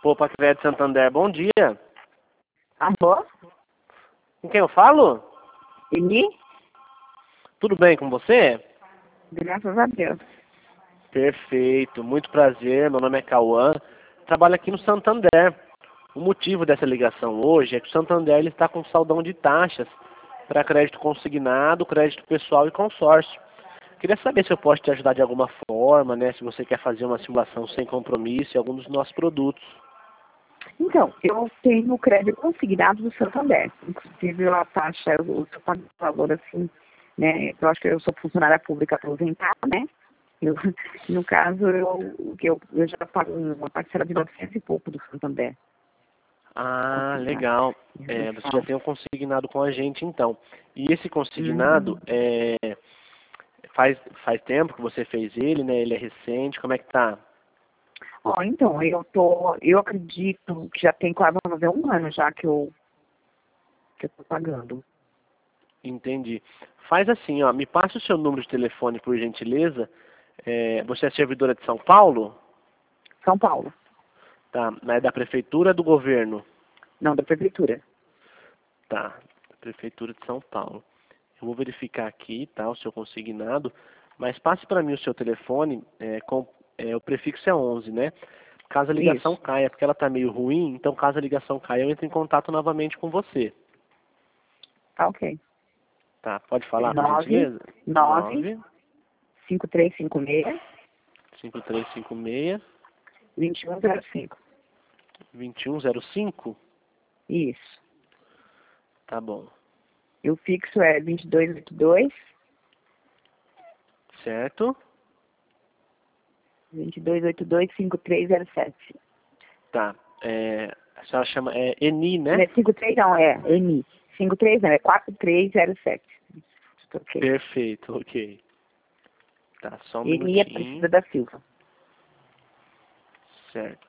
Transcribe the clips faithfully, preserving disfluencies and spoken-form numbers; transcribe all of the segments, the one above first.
Poupa Crédito Santander, bom dia. Alô? Com quem eu falo? Eni? Tudo bem com você? Graças a Deus. Perfeito, muito prazer, meu nome é Cauã, trabalho aqui no Santander. O motivo dessa ligação hoje é que o Santander ele está com saldão de taxas para crédito consignado, crédito pessoal e consórcio. Queria saber se eu posso te ajudar de alguma forma, né? Se você quer fazer uma simulação sem compromisso em algum dos nossos produtos. Então, eu tenho crédito consignado do Santander. Inclusive, a taxa, eu sou pago valor assim, né? Eu acho que eu sou funcionária pública aposentada, né? Eu, no caso, eu, eu, eu já pago uma parcela de novecentos e pouco do Santander. Ah, Consignado. legal. É, você já tem um consignado com a gente, então. E esse consignado, Uhum. é, faz, faz tempo que você fez ele, né? Ele é recente, como é que tá? Ó, então, eu tô, eu acredito que já tem quase vai fazer um ano já que eu, que eu tô pagando. Entendi. Faz assim, ó, me passa o seu número de telefone, por gentileza. É, você é servidora de São Paulo? São Paulo, Tá. É da prefeitura ou do governo? não da prefeitura. Tá. Da prefeitura de São Paulo. Eu vou verificar aqui, tá, o seu consignado, mas passe para mim o seu telefone, é, com, é, o prefixo é onze, né? Caso a ligação Isso. caia, porque ela tá meio ruim, então caso a ligação caia, eu entro em contato novamente com você. Tá ok. Tá, pode falar, por Nove, gentileza? nove, nove cinco três cinco seis, cinco três cinco seis, vinte e um zero cinco. dois um zero cinco. Isso. Tá bom. E o fixo é vinte e dois oitenta e dois, Certo? vinte e dois oitenta e dois, cinco três zero sete. Tá. É, a senhora chama é, Eni, Não né? é cinco três não, é N. cinco três não, é quatro três zero sete. Ok. Perfeito, ok. Tá, só um Eni é Aparecida minutinho. da Silva. Certo.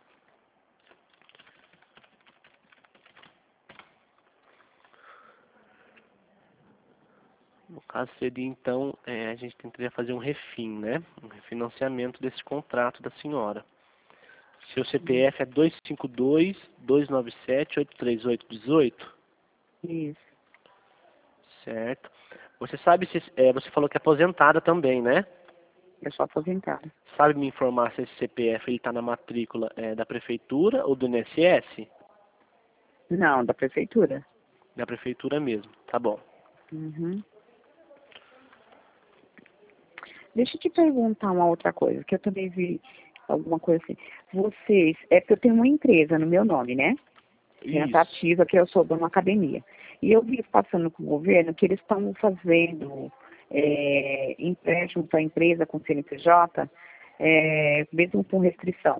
No caso seria então, é, a gente tentaria fazer um refim, né? Um refinanciamento desse contrato da senhora. Seu C P F é dois cinco dois, dois nove sete, oito três oito um oito, Isso. certo? Você sabe se, é, você falou que é aposentada também, né? Eu sou aposentada. Sabe me informar se esse C P F ele está na matrícula é, da prefeitura ou do I N S S? Não, da prefeitura. Da prefeitura mesmo, tá bom. Uhum. Deixa eu te perguntar uma outra coisa, que eu também vi alguma coisa assim. Vocês, é porque eu tenho uma empresa no meu nome, né? Isso. Redativa, que eu sou de uma academia. E eu vi passando com o governo que eles estão fazendo é, empréstimo para a empresa com C N P J, é, mesmo com restrição.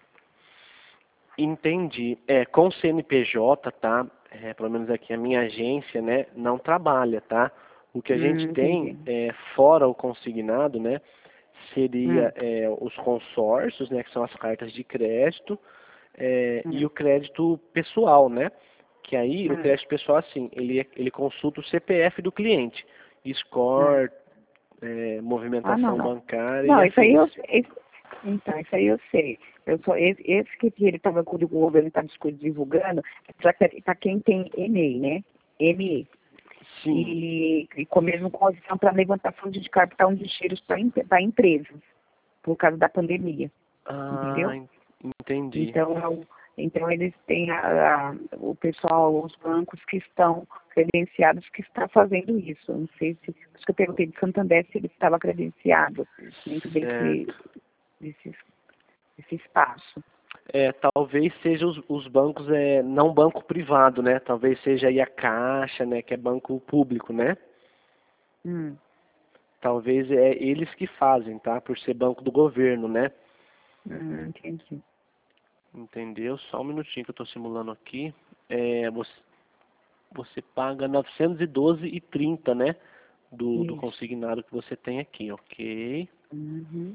Entendi. É, com C N P J, tá? É, pelo menos aqui a minha agência, né, não trabalha, tá? O que a gente Hum, tem, entendi. é, fora o consignado, né, seria Hum, é, os consórcios, né, que são as cartas de crédito, é, e hum, o crédito pessoal, né? Que aí o hum, crédito pessoal, assim, ele, ele consulta o C P F do cliente, hum. score, é, Ah, não, movimentação não. bancária e Não, isso aí afins. eu, esse, então, isso aí eu sei. Eu sou, esse, esse que ele estava com o governo está divulgando, para quem tem M E, né? M E. Sim. E, e com mesmo com audição para levantação de capital de giros para empresas, por causa da pandemia, Ah, entendeu? en- entendi. Então, é o- então eles têm a, a- o pessoal, os bancos que estão credenciados que estão fazendo isso. Não sei se, por isso que eu perguntei de Santander se ele estava credenciado dentro desse, Certo. desse, desse espaço. É, talvez seja os, os bancos, é, não banco privado, né? Talvez seja aí a Caixa, né? Que é banco público, né? Hum, Talvez é eles que fazem, tá? Por ser banco do governo, né? hum, entendi. Entendeu? Só um minutinho que eu estou simulando aqui. É, você, você paga novecentos e doze e trinta, né? Do, do Isso. consignado que você tem aqui, ok? Uhum.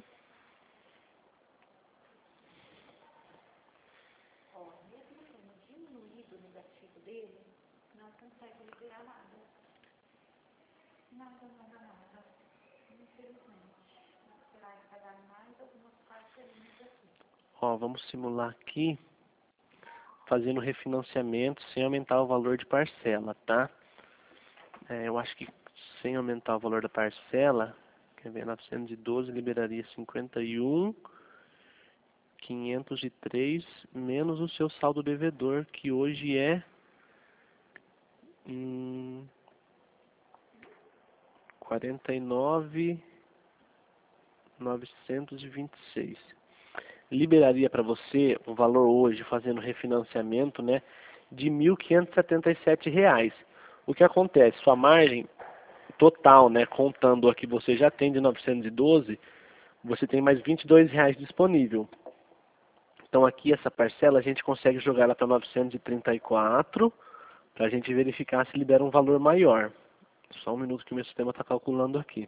Ó, vamos simular aqui. fazendo refinanciamento sem aumentar o valor de parcela, tá? É, eu acho que sem aumentar o valor da parcela, quer ver, novecentos e doze liberaria cinquenta e um, quinhentos e três, menos o seu saldo devedor, que hoje é hum, quarenta e nove, novecentos e vinte e seis. Liberaria para você um valor hoje, fazendo refinanciamento, né, de mil quinhentos e setenta e sete reais. O que acontece? Sua margem total, né, contando a que você já tem de novecentos e doze, você tem mais vinte e dois reais disponível. Então aqui essa parcela a gente consegue jogar ela para novecentos e trinta e quatro, para a gente verificar se libera um valor maior. Só um minuto que o meu sistema está calculando aqui.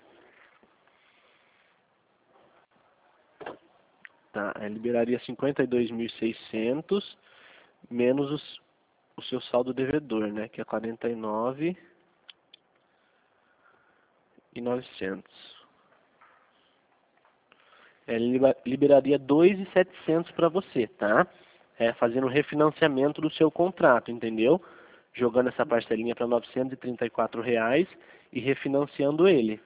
Tá, aí liberaria cinquenta e dois mil e seiscentos menos os, o seu saldo devedor, né, que é quarenta e nove mil e novecentos. É, liberaria dois mil e setecentos para você, tá? É, fazendo um refinanciamento do seu contrato, entendeu? Jogando essa parcelinha para novecentos e trinta e quatro reais e refinanciando ele.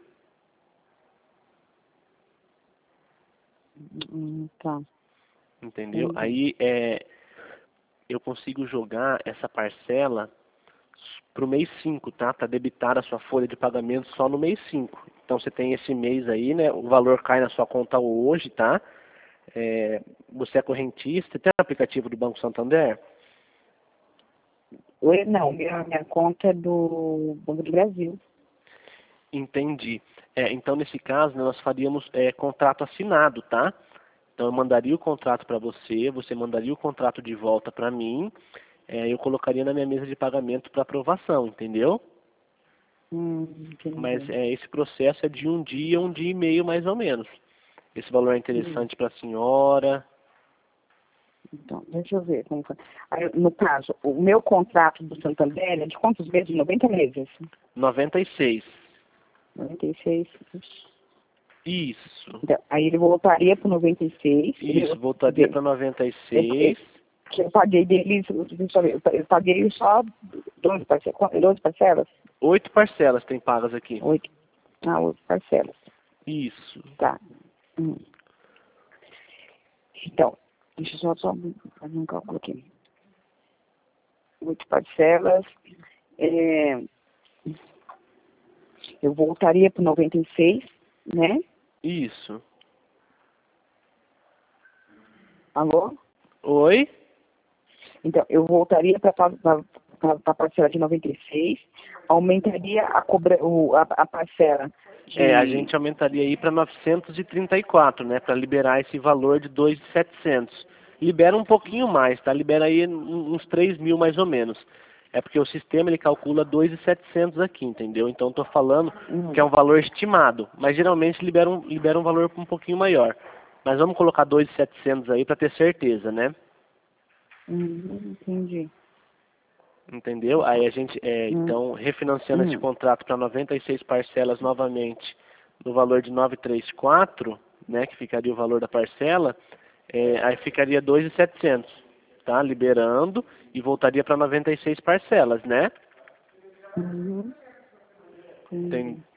Hum, tá. Entendeu? Entendi. Aí é, eu consigo jogar essa parcela para o mês cinco, tá? Para debitar a sua folha de pagamento só no mês cinco. Então você tem esse mês aí, né? O valor cai na sua conta hoje, tá? É, você é correntista, tem o aplicativo do Banco Santander? Oi, não, minha, minha conta é do Banco do Brasil. Entendi. É, então nesse caso, né, nós faríamos é, contrato assinado, tá? Então eu mandaria o contrato para você, você mandaria o contrato de volta para mim, é, eu colocaria na minha mesa de pagamento para aprovação, entendeu? Hum, Mas entendi. é, esse processo é de um dia, um dia e meio mais ou menos. Esse valor é Hum. interessante para a senhora. Então, deixa eu ver como foi. Aí, no caso, o meu contrato do Santander é de quantos meses? noventa meses? noventa e seis. noventa e seis. Isso. Então, aí ele voltaria para noventa e seis. Isso, Ele, voltaria para noventa e eu, eu, seis. que eu paguei deles, deixa eu ver, eu eu paguei só doze parcelas. doze parcelas? Oito parcelas tem pagas aqui. Oito. Ah, oito parcelas. Isso. Tá. Hum. Então, deixa eu só, só fazer um cálculo aqui. Oito parcelas. É, eu voltaria para noventa e seis, né? Isso. Alô? Oi? Então, eu voltaria para a parcela de noventa e seis, aumentaria a, cobra, o, a, a parcela de... É, a gente aumentaria aí para novecentos e trinta e quatro, né? Para liberar esse valor de dois mil e setecentos. Libera um pouquinho mais, tá? Libera aí uns três mil mais ou menos. É porque o sistema ele calcula dois mil e setecentos aqui, entendeu? Então eu tô falando Uhum. que é um valor estimado, mas geralmente libera um, libera um valor um pouquinho maior. Mas vamos colocar dois mil e setecentos aí para ter certeza, né? Uhum, entendi. Entendeu? Aí a gente, é, Uhum. então, refinanciando esse Uhum. contrato para noventa e seis parcelas novamente, no valor de novecentos e trinta e quatro, né, que ficaria o valor da parcela, é, aí ficaria dois mil e setecentos, tá? Liberando e voltaria para noventa e seis parcelas, né? Uhum. Tem- Entendi.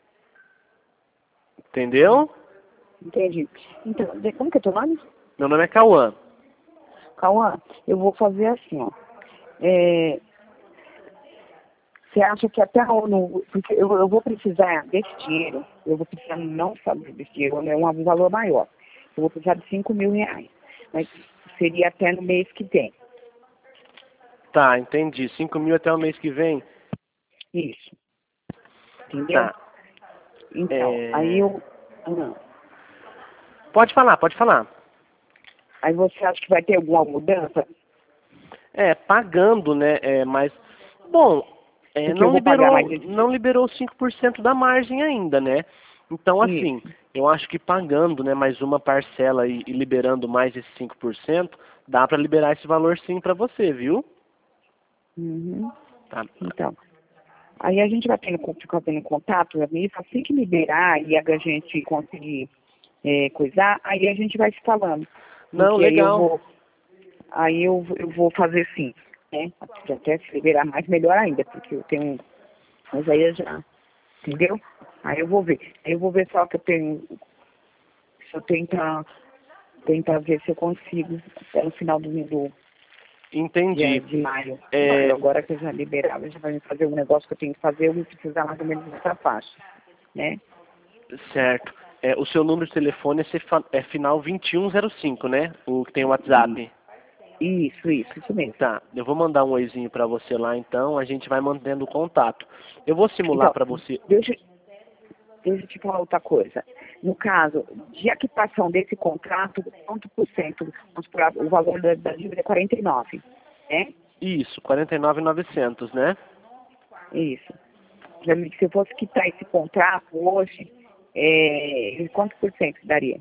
Entendeu? Entendi. Então, de- como que é teu nome? Meu nome é Cauã. Cauã, eu vou fazer assim, ó. É, você acha que até o no, porque eu, eu vou precisar desse dinheiro, eu vou precisar não saber desse dinheiro, é um valor maior. Eu vou precisar de cinco mil reais. Mas seria até no mês que vem. Tá, entendi. cinco mil até o mês que vem? Isso. Entendeu? Tá. Então, aí É... eu. ah, Pode falar, pode falar. Aí você acha que vai ter alguma mudança? É, pagando, né? É, mas, bom, é, Porque eu não vou pagar mais liberou, esse não liberou cinco por cento da margem ainda, né? Então, assim, Isso. eu acho que pagando, né, mais uma parcela e, e liberando mais esse cinco por cento, dá para liberar esse valor sim para você, viu? Uhum. Tá. Então. Aí a gente vai tendo, ficar tendo contato, amigo, assim que liberar e a gente conseguir é, coisar, aí a gente vai se falando. Não, Porque aí eu legal. vou, aí eu, eu vou fazer assim. né? Se até se liberar mais, melhor ainda, porque eu tenho, mas aí eu já, entendeu? Aí eu vou ver, aí eu vou ver só que eu tenho, se eu tentar, tentar ver se eu consigo até no final do, do Entendi. de, de maio. É... Agora que eu já liberava, já vai me fazer um negócio que eu tenho que fazer, eu vou precisar mais ou menos dessa faixa, né? Certo. É, o seu número de telefone é, fa- é final vinte e um zero cinco, né? O que tem o WhatsApp. Isso, isso, isso mesmo. Tá, eu vou mandar um oizinho pra você lá então, a gente vai mantendo o contato. Eu vou simular Então, pra você. deixa, deixa eu te falar outra coisa. No caso de equitação desse contrato, quanto por cento, vamos supor, o valor da, da dívida é quarenta e nove, né? Isso, quarenta e nove mil e novecentos, né? Isso. Já me- Se eu fosse quitar esse contrato hoje, é, quanto por cento daria?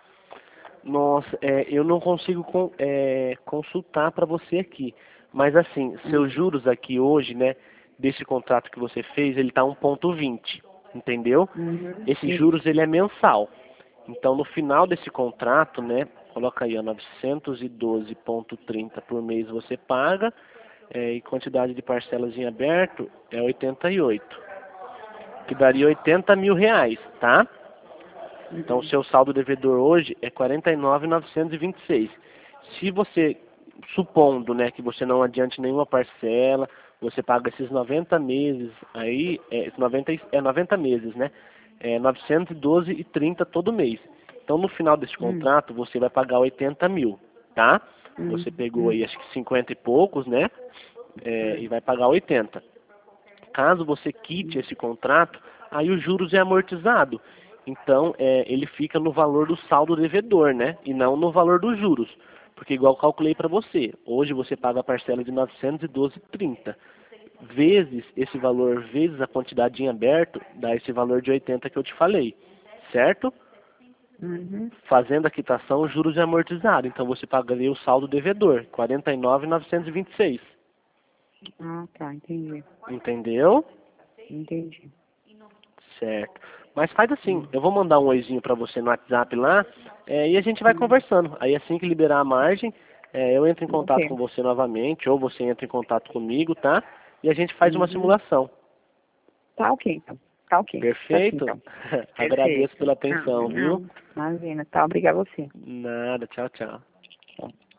Nossa, é, eu não consigo con- é, consultar para você aqui. Mas assim, Hum, seus juros aqui hoje, né, desse contrato que você fez, ele tá um ponto vinte, entendeu? Uhum, Esses isso. juros ele é mensal. Então no final desse contrato, né, coloca aí, ó, novecentos e doze ponto trinta por mês você paga, é, e quantidade de parcelas em aberto é oitenta e oito, que daria oitenta mil reais, tá? Então, o Uhum, seu saldo devedor hoje é quarenta e nove mil novecentos e vinte e seis. Se você, supondo, né, que você não adiante nenhuma parcela, você paga esses noventa meses aí, é, esses noventa, e- é noventa meses, né? É novecentos e doze e trinta todo mês. Então, no final desse hum, contrato, você vai pagar oitenta mil, tá? hum, Você pegou hum, aí, acho que cinquenta e poucos, né? É, e hum, vai pagar oitenta. Caso você quite hum, esse contrato, aí os juros é amortizado. Então, é, ele fica no valor do saldo devedor, né? E não no valor dos juros. Porque igual eu calculei para você, hoje você paga a parcela de novecentos e doze e trinta. Vezes esse valor, vezes a quantidade em aberto, dá esse valor de oitenta que eu te falei. Certo? uhum. Fazendo a quitação, os juros é amortizado. Então você pagaria o saldo devedor, quarenta e nove mil novecentos e vinte e seis. Ah, tá, entendi. Entendeu? Entendi. Certo. Mas faz assim, Hum, eu vou mandar um oizinho pra você no WhatsApp lá, é, e a gente vai hum, conversando. Aí assim que liberar a margem, é, eu entro em contato ok. com você novamente, ou você entra em contato comigo, tá? E a gente faz uma Uhum. simulação. Tá ok, então. Tá ok. Tá assim, Perfeito? então. Agradeço Perfeito. pela Ah, atenção, viu? não, imagina. Tá, obrigada a você. Nada, tchau, tchau. Tchau.